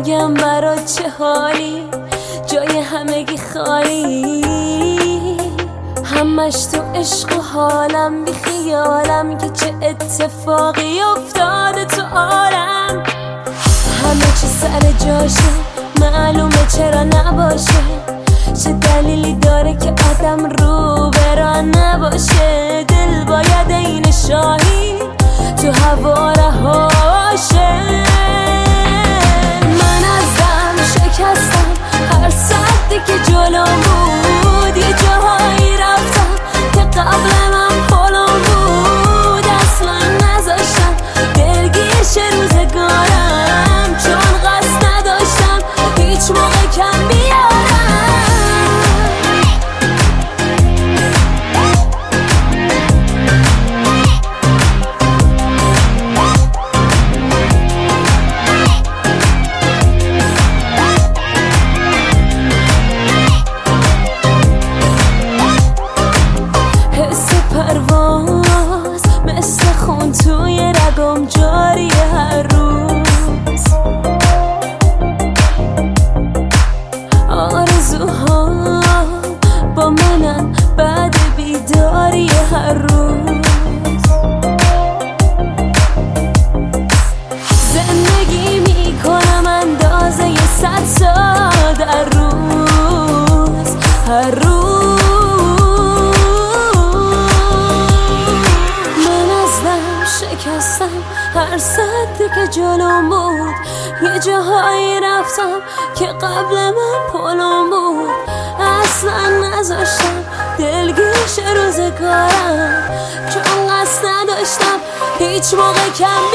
بگم برات چه حالی، جای همگی خالی، همش تو عشق و حالم، بی خیالم که چه اتفاقی افتاده تو عالم. همه چی سر جاشه، معلومه چرا نباشه، چه دلیلی داره که آدم رو بران نباشه. دل باید این شاهی تو هوا رهاشه. من ازم شکستم هر سدی که جلوم بود، یه جاهایی رفتم که قبل من پلم بود. اصلا نذاشتم دلگیر شه روزگارم، چون قصد نداشتم هیچ موقع کم بیارم. پرواز مثل خون توی رگم جاری هر روز، آرزوها با منن بعد بیداری هر روز. زندگی میکنم اندازه 100 سال در روز، هر روز. شکستم هر سدی که جلوم بود، یه جاهایی رفتم که قبل من پلم بود. اصلا نذاشتم دلگیر شه روزگارم، چون قصد نداشتم هیچ موقع کم